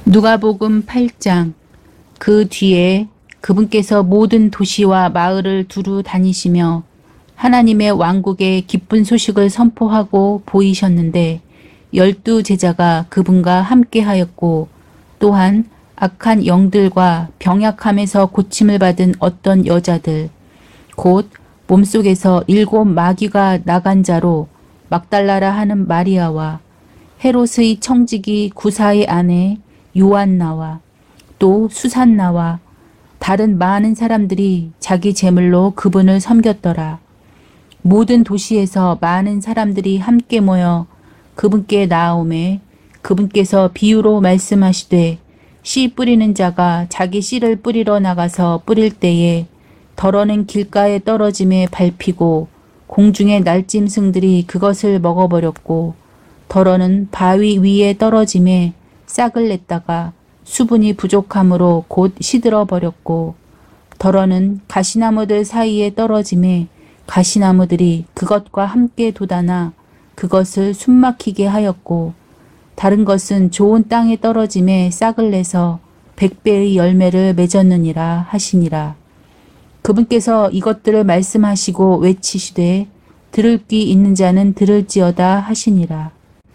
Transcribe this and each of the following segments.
누가복음 8장. 그 뒤에 그분께서 모든 도시와 마을을 두루 다니시며 하나님의 왕국의 기쁜 소식을 선포하고 보이셨는데 12 제자가 그분과 함께하였고 또한 악한 영들과 병약함에서 고침을 받은 어떤 여자들 곧 몸속에서 7 마귀가 나간 자로 막달라라 하는 마리아와 헤롯의 청지기 구사의 아내 요한나와 또 수산나와 다른 많은 사람들이 자기 제물로 그분을 섬겼더라. 모든 도시에서 많은 사람들이 함께 모여 그분께 나아오매 그분께서 비유로 말씀하시되 씨 뿌리는 자가 자기 씨를 뿌리러 나가서 뿌릴 때에 덜어는 길가에 떨어짐에 밟히고 공중의 날짐승들이 그것을 먹어버렸고 덜어는 바위 위에 떨어짐에 싹을 냈다가 수분이 부족함으로 곧 시들어 버렸고 덜어는 가시나무들 사이에 떨어짐에 가시나무들이 그것과 함께 돋아나 그것을 숨막히게 하였고 다른 것은 좋은 땅에 떨어짐에 싹을 내서 100배의 열매를 맺었느니라 하시니라. 그분께서 이것들을 말씀하시고 외치시되 들을 귀 있는 자는 들을지어다 하시니라.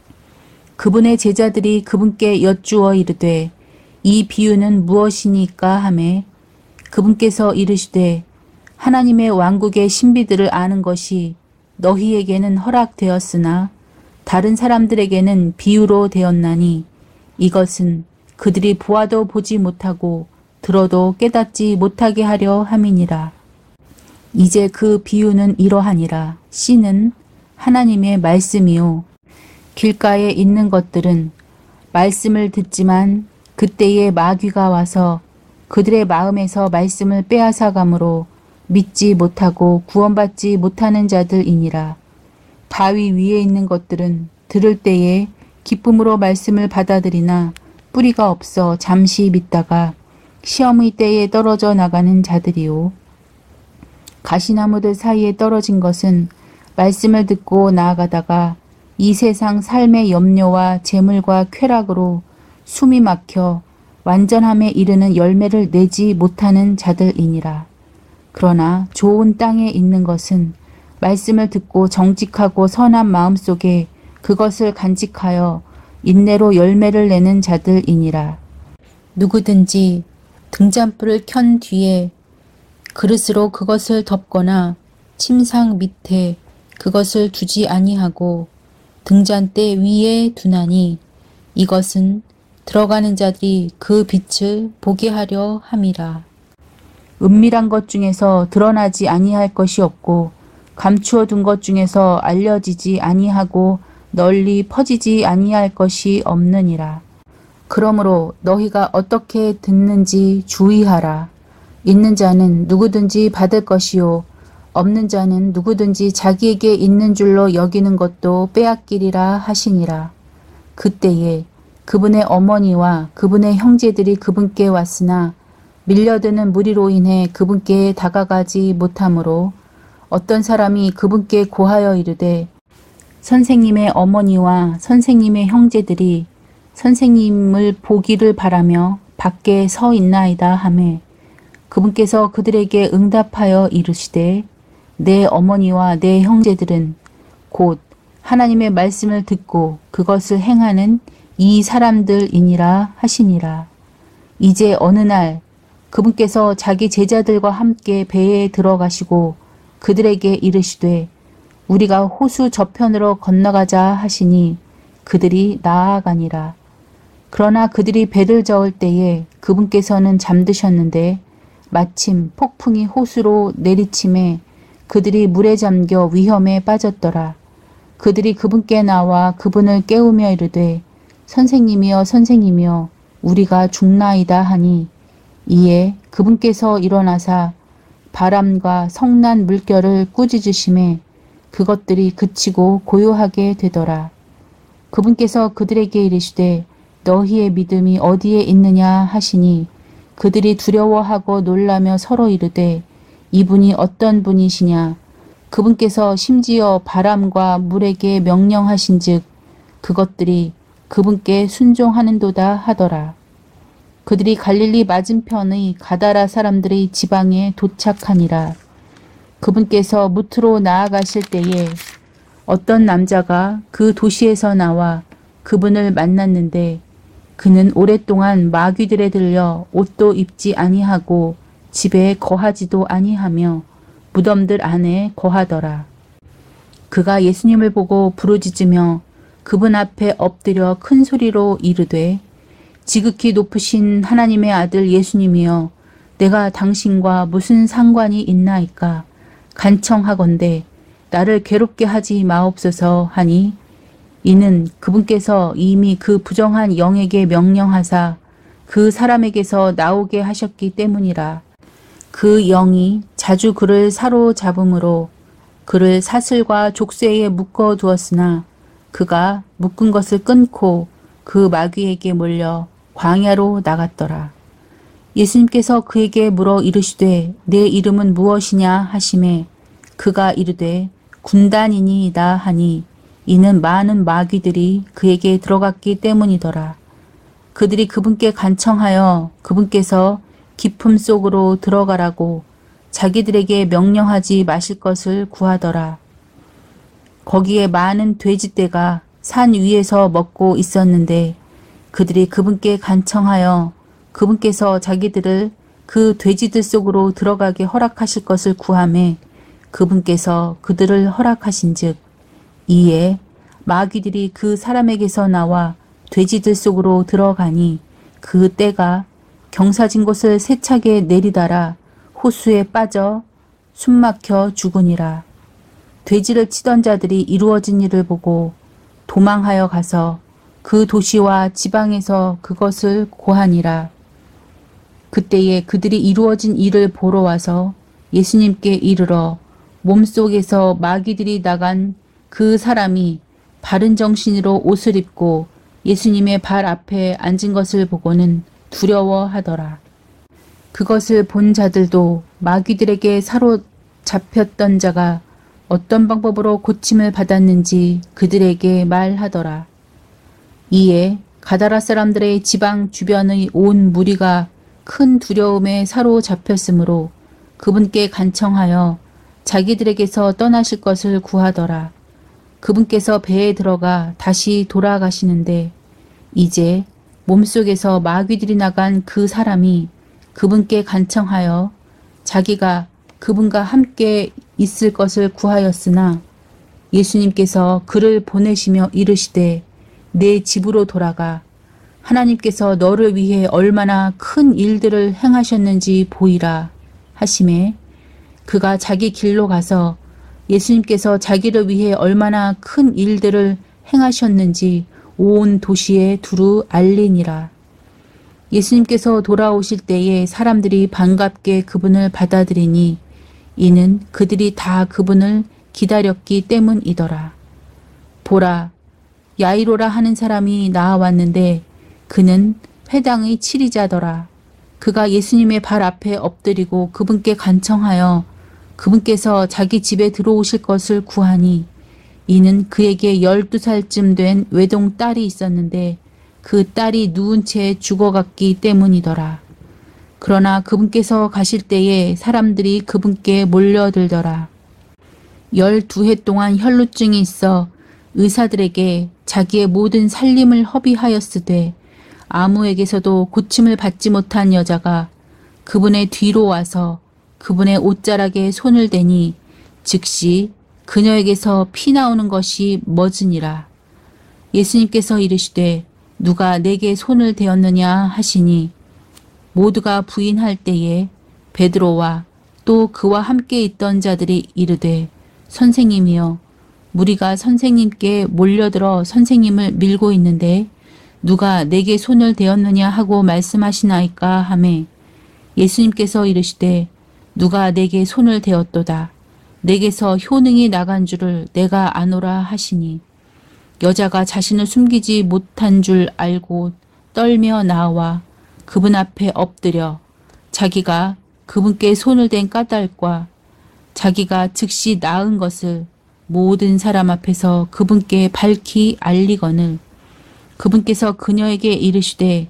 그분의 제자들이 그분께 여쭈어 이르되 이 비유는 무엇이니까 하매 그분께서 이르시되 하나님의 왕국의 신비들을 아는 것이 너희에게는 허락되었으나 다른 사람들에게는 비유로 되었나니 이것은 그들이 보아도 보지 못하고 들어도 깨닫지 못하게 하려 함이니라. 이제 그 비유는 이러하니라. 씨는 하나님의 말씀이요 길가에 있는 것들은 말씀을 듣지만 그때에 마귀가 와서 그들의 마음에서 말씀을 빼앗아가므로 믿지 못하고 구원받지 못하는 자들이니라. 바위 위에 있는 것들은 들을 때에 기쁨으로 말씀을 받아들이나 뿌리가 없어 잠시 믿다가 시험의 때에 떨어져 나가는 자들이요. 가시나무들 사이에 떨어진 것은 말씀을 듣고 나아가다가 이 세상 삶의 염려와 재물과 쾌락으로 숨이 막혀 완전함에 이르는 열매를 내지 못하는 자들이니라. 그러나 좋은 땅에 있는 것은 말씀을 듣고 정직하고 선한 마음 속에 그것을 간직하여 인내로 열매를 내는 자들이니라. 누구든지 등잔불을 켠 뒤에 그릇으로 그것을 덮거나 침상 밑에 그것을 두지 아니하고 등잔대 위에 두나니 이것은 들어가는 자들이 그 빛을 보게 하려 함이라. 은밀한 것 중에서 드러나지 아니할 것이 없고 감추어 둔 것 중에서 알려지지 아니하고 널리 퍼지지 아니할 것이 없느니라. 그러므로 너희가 어떻게 듣는지 주의하라. 있는 자는 누구든지 받을 것이요 없는 자는 누구든지 자기에게 있는 줄로 여기는 것도 빼앗기리라 하시니라. 그때에 그분의 어머니와 그분의 형제들이 그분께 왔으나 밀려드는 무리로 인해 그분께 다가가지 못하므로 어떤 사람이 그분께 고하여 이르되 선생님의 어머니와 선생님의 형제들이 선생님을 보기를 바라며 밖에 서 있나이다 하매 그분께서 그들에게 응답하여 이르시되 내 어머니와 내 형제들은 곧 하나님의 말씀을 듣고 그것을 행하는 이 사람들이니라 하시니라. 이제 어느 날 그분께서 자기 제자들과 함께 배에 들어가시고 그들에게 이르시되 우리가 호수 저편으로 건너가자 하시니 그들이 나아가니라. 그러나 그들이 배를 저을 때에 그분께서는 잠드셨는데 마침 폭풍이 호수로 내리침에 그들이 물에 잠겨 위험에 빠졌더라. 그들이 그분께 나와 그분을 깨우며 이르되 선생님이여 선생님이여 우리가 죽나이다 하니 이에 그분께서 일어나사 바람과 성난 물결을 꾸짖으심에 그것들이 그치고 고요하게 되더라. 그분께서 그들에게 이르시되 너희의 믿음이 어디에 있느냐 하시니 그들이 두려워하고 놀라며 서로 이르되 이분이 어떤 분이시냐. 그분께서 심지어 바람과 물에게 명령하신즉 그것들이 그분께 순종하는도다 하더라. 그들이 갈릴리 맞은편의 가다라 사람들의 지방에 도착하니라. 그분께서 무트로 나아가실 때에 어떤 남자가 그 도시에서 나와 그분을 만났는데 그는 오랫동안 마귀들에 들려 옷도 입지 아니하고 집에 거하지도 아니하며 무덤들 안에 거하더라. 그가 예수님을 보고 부르짖으며 그분 앞에 엎드려 큰 소리로 이르되 지극히 높으신 하나님의 아들 예수님이여 내가 당신과 무슨 상관이 있나이까 간청하건대 나를 괴롭게 하지 마옵소서 하니 이는 그분께서 이미 그 부정한 영에게 명령하사 그 사람에게서 나오게 하셨기 때문이라. 그 영이 자주 그를 사로잡음으로 그를 사슬과 족쇄에 묶어 두었으나 그가 묶은 것을 끊고 그 마귀에게 몰려 광야로 나갔더라. 예수님께서 그에게 물어 이르시되 내 이름은 무엇이냐 하시매 그가 이르되 군단이니이다 하니 이는 많은 마귀들이 그에게 들어갔기 때문이더라. 그들이 그분께 간청하여 그분께서 깊음 속으로 들어가라고 자기들에게 명령하지 마실 것을 구하더라. 거기에 많은 돼지떼가 산 위에서 먹고 있었는데 그들이 그분께 간청하여 그분께서 자기들을 그 돼지들 속으로 들어가게 허락하실 것을 구하매 그분께서 그들을 허락하신즉 이에 마귀들이 그 사람에게서 나와 돼지들 속으로 들어가니 그 떼가 경사진 곳을 세차게 내리다라 호수에 빠져 숨막혀 죽으니라. 돼지를 치던 자들이 이루어진 일을 보고 도망하여 가서 그 도시와 지방에서 그것을 고하니라. 그때에 그들이 이루어진 일을 보러 와서 예수님께 이르러 몸속에서 마귀들이 나간 그 사람이 바른 정신으로 옷을 입고 예수님의 발 앞에 앉은 것을 보고는 두려워하더라. 그것을 본 자들도 마귀들에게 사로잡혔던 자가 어떤 방법으로 고침을 받았는지 그들에게 말하더라. 이에 가다라 사람들의 지방 주변의 온 무리가 큰 두려움에 사로잡혔으므로 그분께 간청하여 자기들에게서 떠나실 것을 구하더라. 그분께서 배에 들어가 다시 돌아가시는데 이제 몸속에서 마귀들이 나간 그 사람이 그분께 간청하여 자기가 그분과 함께 있을 것을 구하였으나 예수님께서 그를 보내시며 이르시되 내 집으로 돌아가 하나님께서 너를 위해 얼마나 큰 일들을 행하셨는지 보이라 하시매 그가 자기 길로 가서 예수님께서 자기를 위해 얼마나 큰 일들을 행하셨는지 온 도시에 두루 알리니라. 예수님께서 돌아오실 때에 사람들이 반갑게 그분을 받아들이니 이는 그들이 다 그분을 기다렸기 때문이더라. 보라, 야이로라 하는 사람이 나아왔는데 그는 회당의 치리자더라. 그가 예수님의 발 앞에 엎드리고 그분께 간청하여 그분께서 자기 집에 들어오실 것을 구하니 이는 그에게 12살쯤 된 외동 딸이 있었는데 그 딸이 누운 채 죽어갔기 때문이더라. 그러나 그분께서 가실 때에 사람들이 그분께 몰려들더라. 12해 동안 혈루증이 있어 의사들에게 자기의 모든 살림을 허비하였으되 아무에게서도 고침을 받지 못한 여자가 그분의 뒤로 와서 그분의 옷자락에 손을 대니 즉시 그녀에게서 피 나오는 것이 멎으니라. 예수님께서 이르시되 누가 내게 손을 대었느냐 하시니 모두가 부인할 때에 베드로와 또 그와 함께 있던 자들이 이르되 선생님이여 무리가 선생님께 몰려들어 선생님을 밀고 있는데 누가 내게 손을 대었느냐 하고 말씀하시나이까 하매 예수님께서 이르시되 누가 내게 손을 대었도다. 내게서 효능이 나간 줄을 내가 아노라 하시니 여자가 자신을 숨기지 못한 줄 알고 떨며 나와 그분 앞에 엎드려 자기가 그분께 손을 댄 까닭과 자기가 즉시 나은 것을 모든 사람 앞에서 그분께 밝히 알리거늘 그분께서 그녀에게 이르시되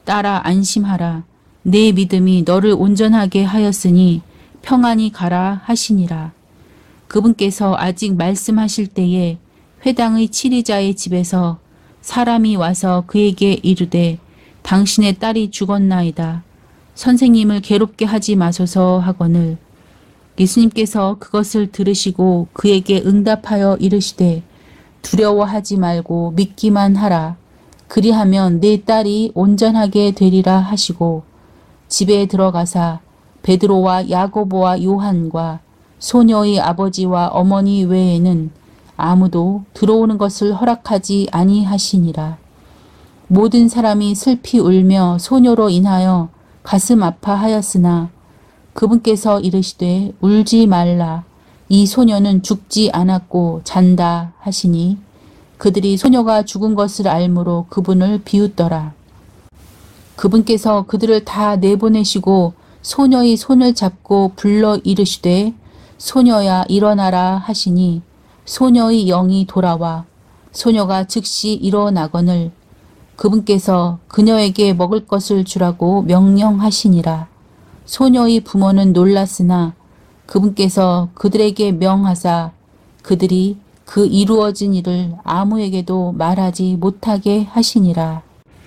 따라 안심하라. 내 믿음이 너를 온전하게 하였으니 평안히 가라 하시니라. 그분께서 아직 말씀하실 때에 회당의 치리자의 집에서 사람이 와서 그에게 이르되 당신의 딸이 죽었나이다. 선생님을 괴롭게 하지 마소서 하거늘 예수님께서 그것을 들으시고 그에게 응답하여 이르시되 두려워하지 말고 믿기만 하라. 그리하면 내 딸이 온전하게 되리라 하시고 집에 들어가사 베드로와 야고보와 요한과 소녀의 아버지와 어머니 외에는 아무도 들어오는 것을 허락하지 아니하시니라. 모든 사람이 슬피 울며 소녀로 인하여 가슴 아파하였으나 그분께서 이르시되 울지 말라. 이 소녀는 죽지 않았고 잔다 하시니 그들이 소녀가 죽은 것을 알므로 그분을 비웃더라. 그분께서 그들을 다 내보내시고 소녀의 손을 잡고 불러 이르시되 소녀야 일어나라 하시니 소녀의 영이 돌아와 소녀가 즉시 일어나거늘 그분께서 그녀에게 먹을 것을 주라고 명령하시니라. 소녀의 부모는 놀랐으나 그분께서 그들에게 명하사 그들이 그 이루어진 일을 아무에게도 말하지 못하게 하시니라.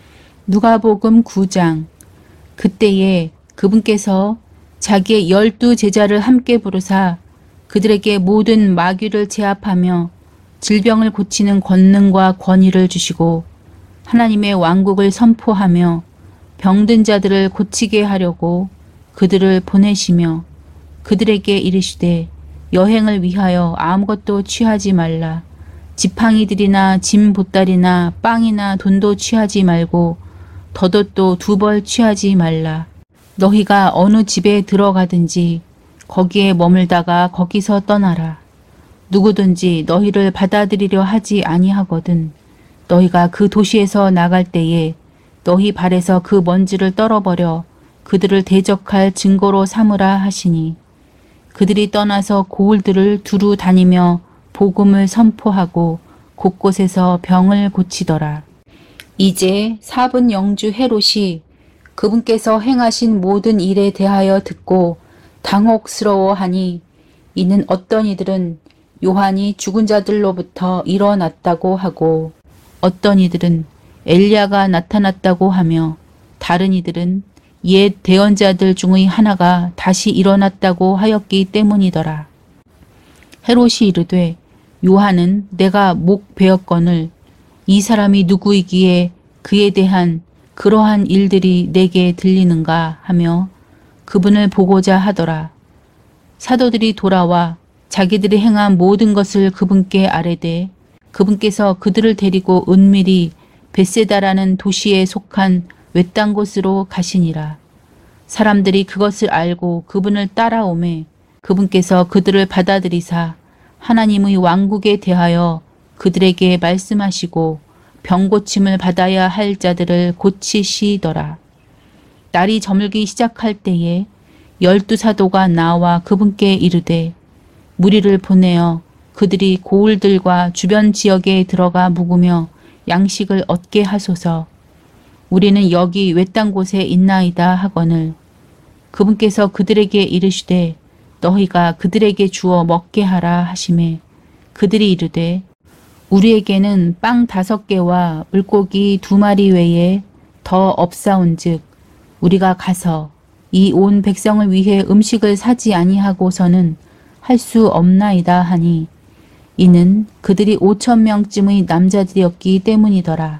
누가복음 9장. 그때에 그분께서 자기의 12 제자를 함께 부르사 그들에게 모든 마귀를 제압하며 질병을 고치는 권능과 권위를 주시고 하나님의 왕국을 선포하며 병든 자들을 고치게 하려고 그들을 보내시며 그들에게 이르시되 여행을 위하여 아무것도 취하지 말라. 지팡이들이나 짐 보따리나 빵이나 돈도 취하지 말고 덧옷도 2벌 취하지 말라. 너희가 어느 집에 들어가든지 거기에 머물다가 거기서 떠나라. 누구든지 너희를 받아들이려 하지 아니하거든 너희가 그 도시에서 나갈 때에 너희 발에서 그 먼지를 떨어버려 그들을 대적할 증거로 삼으라 하시니 그들이 떠나서 고을들을 두루 다니며 복음을 선포하고 곳곳에서 병을 고치더라. 이제 사분 영주 헤롯이 그분께서 행하신 모든 일에 대하여 듣고 당혹스러워하니 이는 어떤 이들은 요한이 죽은 자들로부터 일어났다고 하고 어떤 이들은 엘리야가 나타났다고 하며 다른 이들은 옛 대언자들 중의 하나가 다시 일어났다고 하였기 때문이더라. 헤롯이 이르되 요한은 내가 목 베었거늘 이 사람이 누구이기에 그에 대한 그러한 일들이 내게 들리는가 하며 그분을 보고자 하더라. 사도들이 돌아와 자기들이 행한 모든 것을 그분께 아뢰되 그분께서 그들을 데리고 은밀히 벳세다라는 도시에 속한 외딴 곳으로 가시니라. 사람들이 그것을 알고 그분을 따라오매 그분께서 그들을 받아들이사 하나님의 왕국에 대하여 그들에게 말씀하시고 병고침을 받아야 할 자들을 고치시더라. 날이 저물기 시작할 때에 12 사도가 나와 그분께 이르되 무리를 보내어 그들이 고을들과 주변 지역에 들어가 묵으며 양식을 얻게 하소서. 우리는 여기 외딴 곳에 있나이다 하거늘 그분께서 그들에게 이르시되 너희가 그들에게 주어 먹게 하라 하시매 그들이 이르되 우리에게는 빵 5개와 물고기 2마리 외에 더 없사온즉 우리가 가서 이 온 백성을 위해 음식을 사지 아니하고서는 할 수 없나이다 하니 이는 그들이 5,000명쯤의 남자들이었기 때문이더라.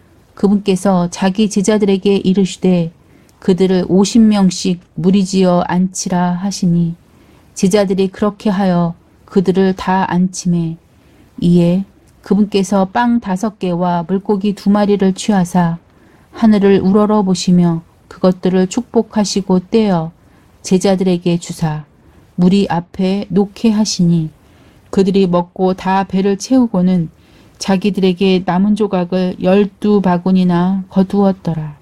그분께서 자기 제자들에게 이르시되 그들을 50명씩 무리지어 앉히라 하시니 제자들이 그렇게 하여 그들을 다 앉히매 이에 그분께서 빵 5개와 물고기 2마리를 취하사 하늘을 우러러 보시며 그것들을 축복하시고 떼어 제자들에게 주사 무리 앞에 놓게 하시니 그들이 먹고 다 배를 채우고는 자기들에게 남은 조각을 12바구니나 거두었더라.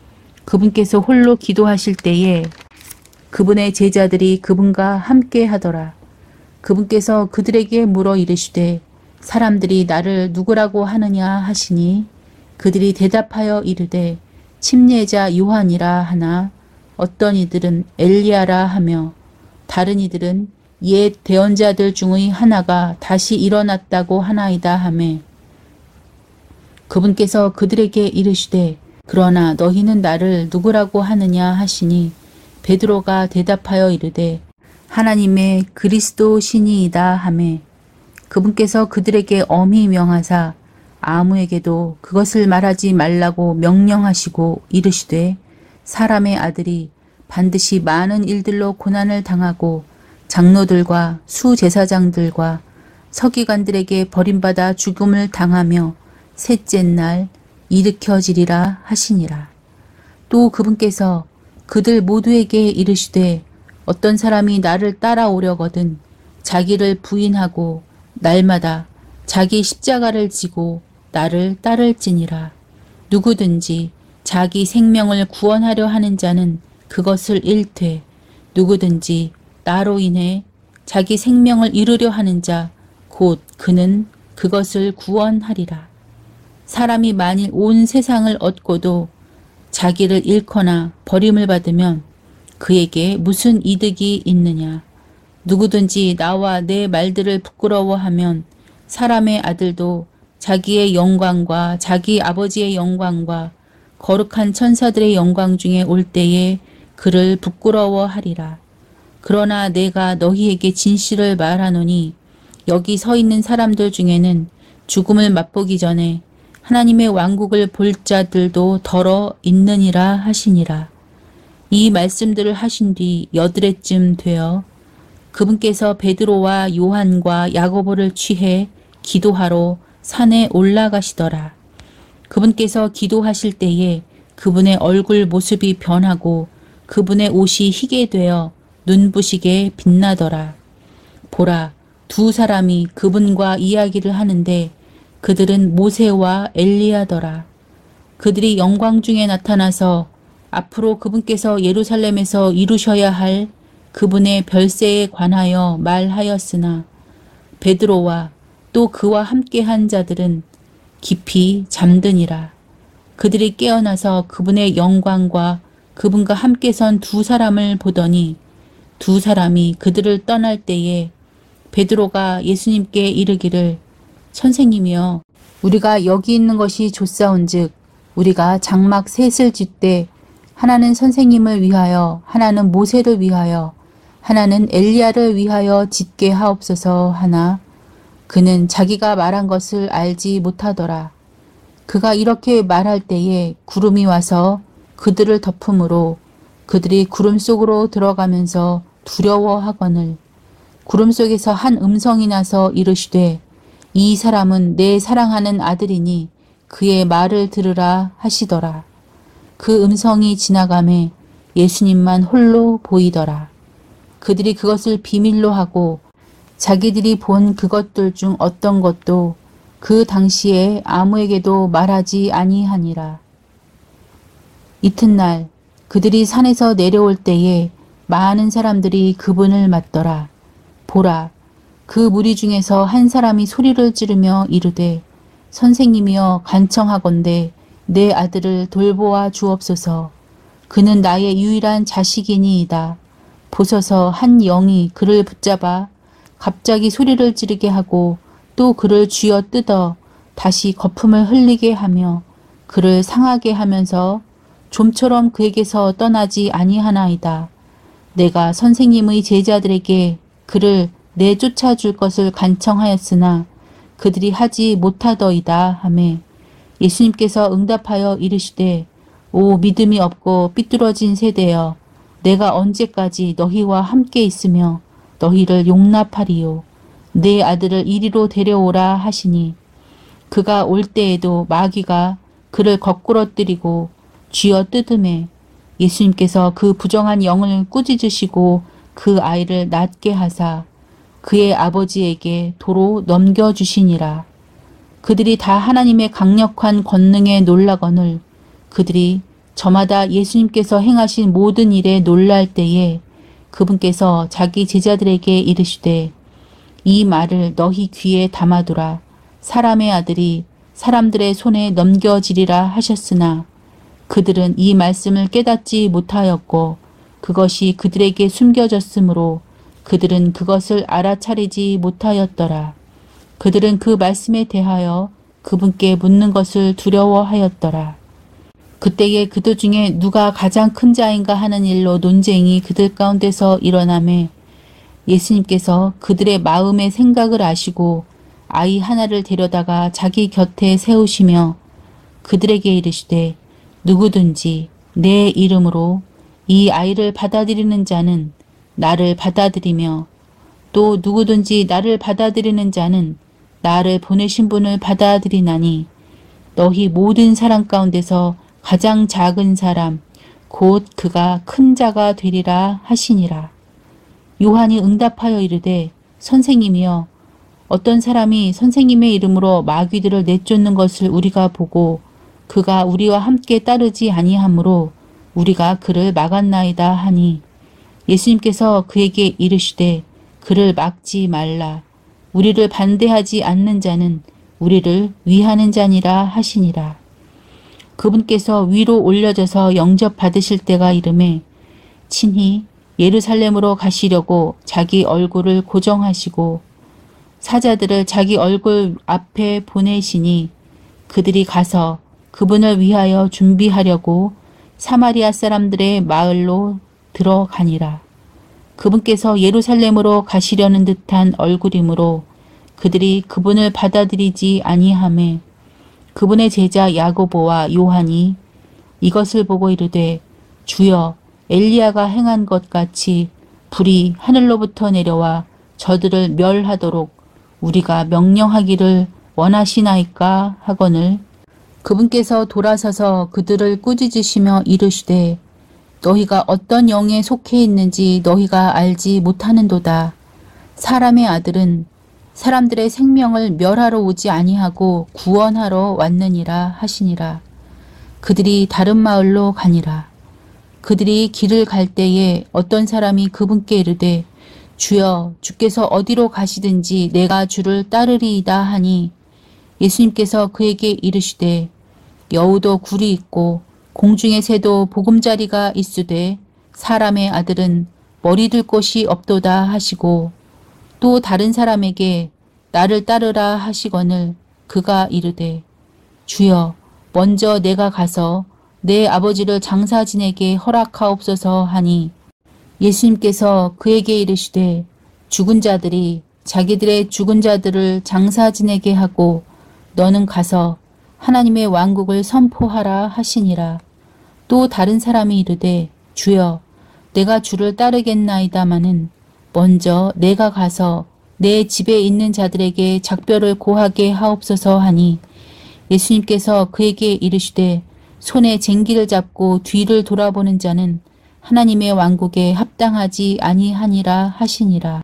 그분께서 홀로 기도하실 때에 그분의 제자들이 그분과 함께 하더라. 그분께서 그들에게 물어 이르시되 사람들이 나를 누구라고 하느냐 하시니 그들이 대답하여 이르되 침례자 요한이라 하나 어떤 이들은 엘리야라 하며 다른 이들은 옛 대언자들 중의 하나가 다시 일어났다고 하나이다 하매 그분께서 그들에게 이르시되 그러나 너희는 나를 누구라고 하느냐 하시니 베드로가 대답하여 이르되 하나님의 그리스도 신이이다 하매 그분께서 그들에게 엄히 명하사 아무에게도 그것을 말하지 말라고 명령하시고 이르시되 사람의 아들이 반드시 많은 일들로 고난을 당하고 장로들과 수제사장들과 서기관들에게 버림받아 죽음을 당하며 셋째 날 일으켜지리라 하시니라. 또 그분께서 그들 모두에게 이르시되 어떤 사람이 나를 따라오려거든 자기를 부인하고 날마다 자기 십자가를 지고 나를 따를지니라. 누구든지 자기 생명을 구원하려 하는 자는 그것을 잃되 누구든지 나로 인해 자기 생명을 잃으려 하는 자 곧 그는 그것을 구원하리라. 사람이 만일 온 세상을 얻고도 자기를 잃거나 버림을 받으면 그에게 무슨 이득이 있느냐. 누구든지 나와 내 말들을 부끄러워하면 사람의 아들도 자기의 영광과 자기 아버지의 영광과 거룩한 천사들의 영광 중에 올 때에 그를 부끄러워하리라. 그러나 내가 너희에게 진실을 말하노니 여기 서 있는 사람들 중에는 죽음을 맛보기 전에 하나님의 왕국을 볼 자들도 더러 있느니라 하시니라. 이 말씀들을 하신 뒤 여드레쯤 되어 그분께서 베드로와 요한과 야고보를 취해 기도하러 산에 올라가시더라. 그분께서 기도하실 때에 그분의 얼굴 모습이 변하고 그분의 옷이 희게 되어 눈부시게 빛나더라. 보라, 두 사람이 그분과 이야기를 하는데 그들은 모세와 엘리야더라. 그들이 영광 중에 나타나서 앞으로 그분께서 예루살렘에서 이루셔야 할 그분의 별세에 관하여 말하였으나 베드로와 또 그와 함께한 자들은 깊이 잠드니라. 그들이 깨어나서 그분의 영광과 그분과 함께 선 두 사람을 보더니 두 사람이 그들을 떠날 때에 베드로가 예수님께 이르기를 선생님이여 우리가 여기 있는 것이 좋사온즉 우리가 장막 셋을 짓되 하나는 선생님을 위하여 하나는 모세를 위하여 하나는 엘리야를 위하여 짓게 하옵소서 하나 그는 자기가 말한 것을 알지 못하더라. 그가 이렇게 말할 때에 구름이 와서 그들을 덮음으로 그들이 구름 속으로 들어가면서 두려워하거늘 구름 속에서 한 음성이 나서 이르시되 이 사람은 내 사랑하는 아들이니 그의 말을 들으라 하시더라. 그 음성이 지나가매 예수님만 홀로 보이더라. 그들이 그것을 비밀로 하고 자기들이 본 그것들 중 어떤 것도 그 당시에 아무에게도 말하지 아니하니라. 이튿날 그들이 산에서 내려올 때에 많은 사람들이 그분을 맞더라. 보라, 그 무리 중에서 한 사람이 소리를 지르며 이르되 선생님이여 간청하건대 내 아들을 돌보아 주옵소서. 그는 나의 유일한 자식이니이다. 보소서 한 영이 그를 붙잡아 갑자기 소리를 지르게 하고 또 그를 쥐어 뜯어 다시 거품을 흘리게 하며 그를 상하게 하면서 좀처럼 그에게서 떠나지 아니하나이다. 내가 선생님의 제자들에게 그를 내쫓아 줄 것을 간청하였으나 그들이 하지 못하더이다 하매 예수님께서 응답하여 이르시되 오 믿음이 없고 삐뚤어진 세대여 내가 언제까지 너희와 함께 있으며 너희를 용납하리요. 내 아들을 이리로 데려오라 하시니 그가 올 때에도 마귀가 그를 거꾸러뜨리고 쥐어 뜯음에 예수님께서 그 부정한 영을 꾸짖으시고 그 아이를 낫게 하사 그의 아버지에게 도로 넘겨주시니라. 그들이 다 하나님의 강력한 권능에 놀라거늘 그들이 저마다 예수님께서 행하신 모든 일에 놀랄 때에 그분께서 자기 제자들에게 이르시되 이 말을 너희 귀에 담아두라. 사람의 아들이 사람들의 손에 넘겨지리라 하셨으나 그들은 이 말씀을 깨닫지 못하였고 그것이 그들에게 숨겨졌으므로 그들은 그것을 알아차리지 못하였더라. 그들은 그 말씀에 대하여 그분께 묻는 것을 두려워하였더라. 그때에 그들 중에 누가 가장 큰 자인가 하는 일로 논쟁이 그들 가운데서 일어나매 예수님께서 그들의 마음의 생각을 아시고 아이 하나를 데려다가 자기 곁에 세우시며 그들에게 이르시되 누구든지 내 이름으로 이 아이를 받아들이는 자는 나를 받아들이며 또 누구든지 나를 받아들이는 자는 나를 보내신 분을 받아들이나니 너희 모든 사람 가운데서 가장 작은 사람 곧 그가 큰 자가 되리라 하시니라. 요한이 응답하여 이르되 선생님이여 어떤 사람이 선생님의 이름으로 마귀들을 내쫓는 것을 우리가 보고 그가 우리와 함께 따르지 아니하므로 우리가 그를 막았나이다 하니 예수님께서 그에게 이르시되 그를 막지 말라. 우리를 반대하지 않는 자는 우리를 위하는 자니라 하시니라. 그분께서 위로 올려져서 영접받으실 때가 이르매 친히 예루살렘으로 가시려고 자기 얼굴을 고정하시고 사자들을 자기 얼굴 앞에 보내시니 그들이 가서 그분을 위하여 준비하려고 사마리아 사람들의 마을로 들어가니라. 그분께서 예루살렘으로 가시려는 듯한 얼굴이므로 그들이 그분을 받아들이지 아니하매 그분의 제자 야고보와 요한이 이것을 보고 이르되 주여 엘리야가 행한 것 같이 불이 하늘로부터 내려와 저들을 멸하도록 우리가 명령하기를 원하시나이까 하거늘 그분께서 돌아서서 그들을 꾸짖으시며 이르시되 너희가 어떤 영에 속해 있는지 너희가 알지 못하는도다. 사람의 아들은 사람들의 생명을 멸하러 오지 아니하고 구원하러 왔느니라 하시니라. 그들이 다른 마을로 가니라. 그들이 길을 갈 때에 어떤 사람이 그분께 이르되 주여 주께서 어디로 가시든지 내가 주를 따르리이다 하니 예수님께서 그에게 이르시되 여우도 굴이 있고 공중의 새도 보금자리가 있으되 사람의 아들은 머리 둘 곳이 없도다 하시고 또 다른 사람에게 나를 따르라 하시거늘 그가 이르되 주여 먼저 내가 가서 내 아버지를 장사 지내게 허락하옵소서 하니 예수님께서 그에게 이르시되 죽은 자들이 자기들의 죽은 자들을 장사 지내게 하고 너는 가서 하나님의 왕국을 선포하라 하시니라. 또 다른 사람이 이르되 주여 내가 주를 따르겠나이다마는 먼저 내가 가서 내 집에 있는 자들에게 작별을 고하게 하옵소서 하니 예수님께서 그에게 이르시되 손에 쟁기를 잡고 뒤를 돌아보는 자는 하나님의 왕국에 합당하지 아니하니라 하시니라.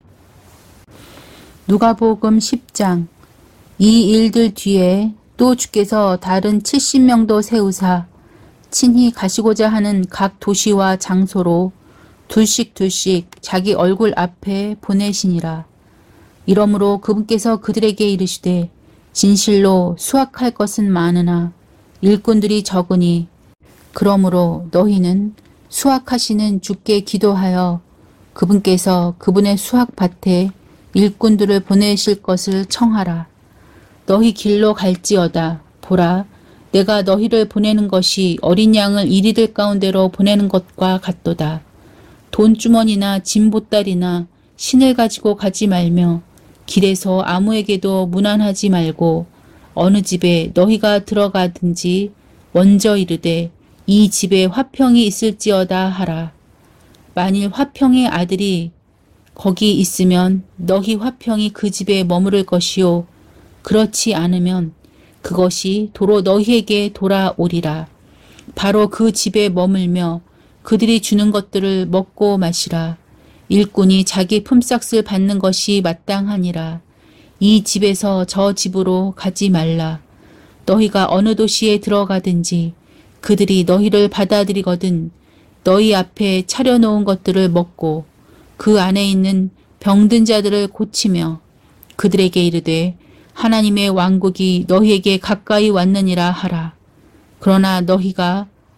누가복음 10장. 이 일들 뒤에 또 주께서 다른 70명도 세우사 친히 가시고자 하는 각 도시와 장소로 둘씩 자기 얼굴 앞에 보내시니라. 이러므로 그분께서 그들에게 이르시되 진실로 수확할 것은 많으나 일꾼들이 적으니 그러므로 너희는 수확하시는 주께 기도하여 그분께서 그분의 수확밭에 일꾼들을 보내실 것을 청하라. 너희 길로 갈지어다. 보라, 내가 너희를 보내는 것이 어린 양을 이리들 가운데로 보내는 것과 같도다. 돈주머니나 짐보따리나 신을 가지고 가지 말며 길에서 아무에게도 문안하지 말고 어느 집에 너희가 들어가든지 먼저 이르되 이 집에 화평이 있을지어다 하라. 만일 화평의 아들이 거기 있으면 너희 화평이 그 집에 머무를 것이요 그렇지 않으면 그것이 도로 너희에게 돌아오리라. 바로 그 집에 머물며 그들이 주는 것들을 먹고 마시라. 일꾼이 자기 품삯을 받는 것이 마땅하니라. 이 집에서 저 집으로 가지 말라. 너희가 어느 도시에 들어가든지 그들이 너희를 받아들이거든 너희 앞에 차려놓은 것들을 먹고 그 안에 있는 병든 자들을 고치며 그들에게 이르되 하나님의 왕국이 너희에게 가까이 왔느니라 하라. 그러나 너희가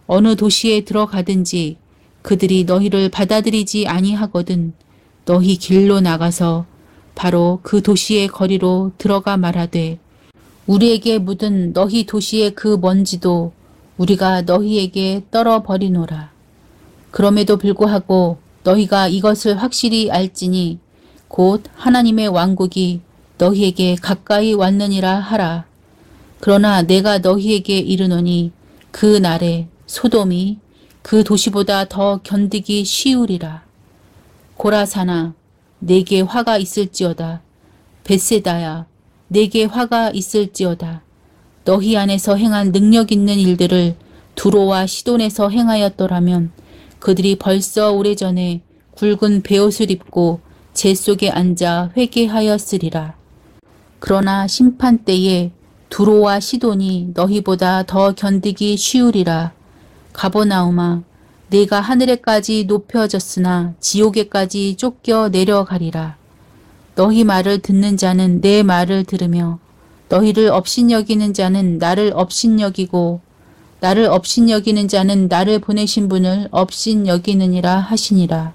어느 도시에 들어가든지 그들이 너희를 받아들이지 아니하거든 너희 길로 나가서 바로 그 도시의 거리로 들어가 말하되 우리에게 묻은 너희 도시의 그 먼지도 우리가 너희에게 떨어버리노라. 그럼에도 불구하고 너희가 이것을 확실히 알지니 곧 하나님의 왕국이 너희에게 가까이 왔느니라 하라. 그러나 내가 너희에게 이르노니 그 날에 소돔이 그 도시보다 더 견디기 쉬우리라. 고라사나 내게 화가 있을지어다. 벳세다야 내게 화가 있을지어다. 너희 안에서 행한 능력 있는 일들을 두로와 시돈에서 행하였더라면 그들이 벌써 오래전에 굵은 베옷을 입고 재 속에 앉아 회개하였으리라. 그러나 심판 때에 두로와 시돈이 너희보다 더 견디기 쉬우리라. 가버나움아 내가 하늘에까지 높여졌으나 지옥에까지 쫓겨 내려가리라. 너희 말을 듣는 자는 내 말을 들으며 너희를 업신여기는 자는 나를 업신여기고 나를 업신여기는 자는 나를 보내신 분을 업신여기느니라 하시니라.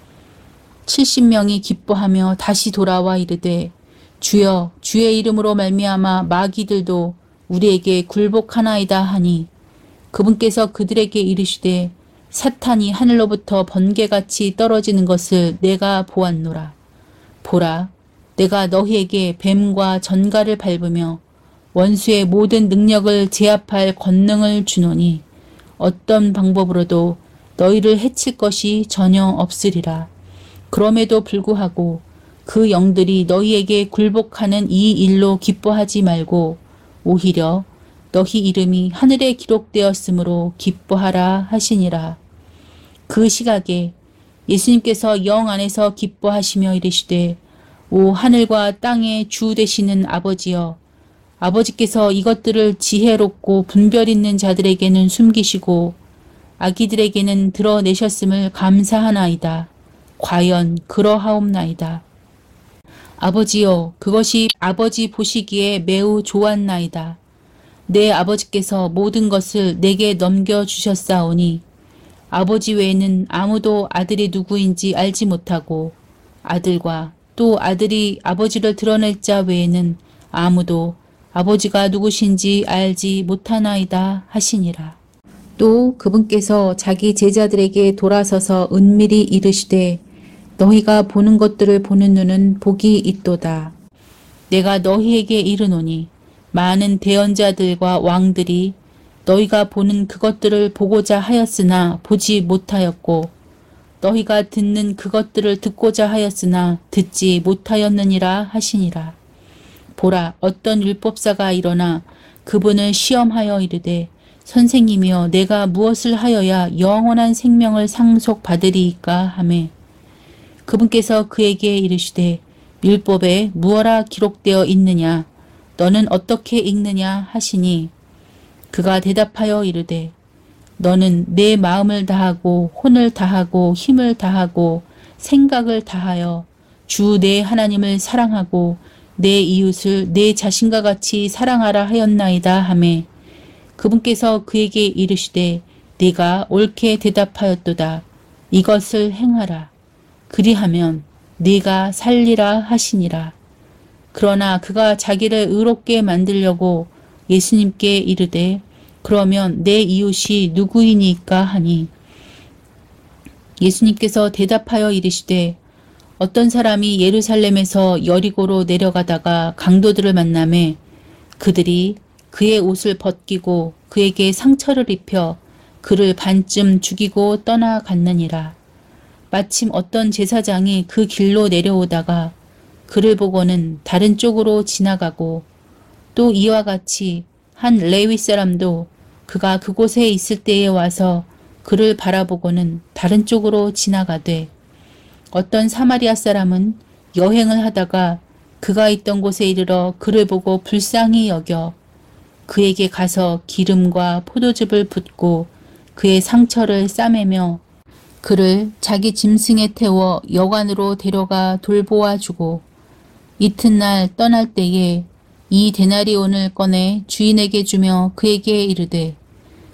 70명이 기뻐하며 다시 돌아와 이르되 주여 주의 이름으로 말미암아 마귀들도 우리에게 굴복하나이다 하니 그분께서 그들에게 이르시되 사탄이 하늘로부터 번개같이 떨어지는 것을 내가 보았노라. 보라 내가 너희에게 뱀과 전갈을 밟으며 원수의 모든 능력을 제압할 권능을 주노니 어떤 방법으로도 너희를 해칠 것이 전혀 없으리라. 그럼에도 불구하고 그 영들이 너희에게 굴복하는 이 일로 기뻐하지 말고 오히려 너희 이름이 하늘에 기록되었으므로 기뻐하라 하시니라. 그 시각에 예수님께서 영 안에서 기뻐하시며 이르시되 오 하늘과 땅의 주 되시는 아버지여 아버지께서 이것들을 지혜롭고 분별 있는 자들에게는 숨기시고 아기들에게는 드러내셨음을 감사하나이다. 과연 그러하옵나이다. 아버지여 그것이 아버지 보시기에 매우 좋았나이다. 내 아버지께서 모든 것을 내게 넘겨주셨사오니 아버지 외에는 아무도 아들이 누구인지 알지 못하고 아들과 또 아들이 아버지를 드러낼 자 외에는 아무도 아버지가 누구신지 알지 못하나이다 하시니라. 또 그분께서 자기 제자들에게 돌아서서 은밀히 이르시되 너희가 보는 것들을 보는 눈은 복이 있도다. 내가 너희에게 이르노니 많은 대언자들과 왕들이 너희가 보는 그것들을 보고자 하였으나 보지 못하였고 너희가 듣는 그것들을 듣고자 하였으나 듣지 못하였느니라 하시니라. 보라 어떤 율법사가 일어나 그분을 시험하여 이르되 선생님이여 내가 무엇을 하여야 영원한 생명을 상속받으리이까 하매 그분께서 그에게 이르시되 율법에 무엇라 기록되어 있느냐 너는 어떻게 읽느냐 하시니 그가 대답하여 이르되 너는 내 마음을 다하고 혼을 다하고 힘을 다하고 생각을 다하여 주 내 하나님을 사랑하고 내 이웃을 내 자신과 같이 사랑하라 하였나이다 하매 그분께서 그에게 이르시되 네가 옳게 대답하였도다. 이것을 행하라. 그리하면 네가 살리라 하시니라. 그러나 그가 자기를 의롭게 만들려고 예수님께 이르되 그러면 내 이웃이 누구이니까 하니 예수님께서 대답하여 이르시되 어떤 사람이 예루살렘에서 여리고로 내려가다가 강도들을 만나매 그들이 그의 옷을 벗기고 그에게 상처를 입혀 그를 반쯤 죽이고 떠나갔느니라. 마침 어떤 제사장이 그 길로 내려오다가 그를 보고는 다른 쪽으로 지나가고 또 이와 같이 한 레위 사람도 그가 그곳에 있을 때에 와서 그를 바라보고는 다른 쪽으로 지나가되 어떤 사마리아 사람은 여행을 하다가 그가 있던 곳에 이르러 그를 보고 불쌍히 여겨 그에게 가서 기름과 포도즙을 붓고 그의 상처를 싸매며 그를 자기 짐승에 태워 여관으로 데려가 돌보아 주고 이튿날 떠날 때에 이 데나리온을 꺼내 주인에게 주며 그에게 이르되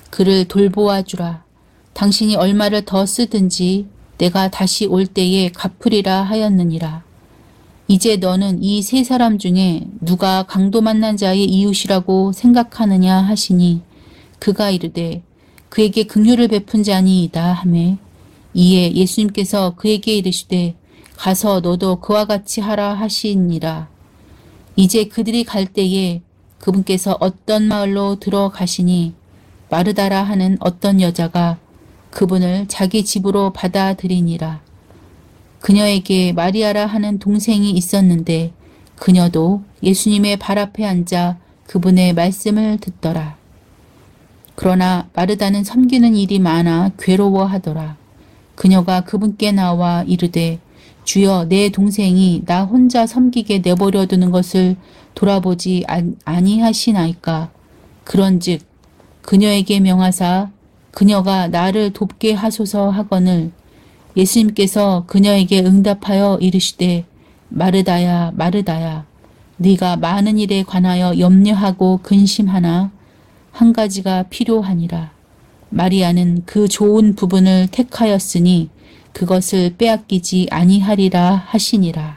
그를 돌보아 주라. 당신이 얼마를 더 쓰든지 내가 다시 올 때에 갚으리라 하였느니라. 이제 너는 이 세 사람 중에 누가 강도 만난 자의 이웃이라고 생각하느냐 하시니 그가 이르되 그에게 긍휼을 베푼 자니이다 하매 이에 예수님께서 그에게 이르시되 가서 너도 그와 같이 하라 하시니라. 이제 그들이 갈 때에 그분께서 어떤 마을로 들어가시니 마르다라 하는 어떤 여자가 그분을 자기 집으로 받아들이니라. 그녀에게 마리아라 하는 동생이 있었는데 그녀도 예수님의 발 앞에 앉아 그분의 말씀을 듣더라. 그러나 마르다는 섬기는 일이 많아 괴로워하더라. 그녀가 그분께 나와 이르되 주여 내 동생이 나 혼자 섬기게 내버려 두는 것을 돌아보지 아니하시나이까. 그런즉 그녀에게 명하사 그녀가 나를 돕게 하소서 하거늘 예수님께서 그녀에게 응답하여 이르시되 마르다야 마르다야 네가 많은 일에 관하여 염려하고 근심하나 한 가지가 필요하니라. 마리아는 그 좋은 부분을 택하였으니 그것을 빼앗기지 아니하리라 하시니라.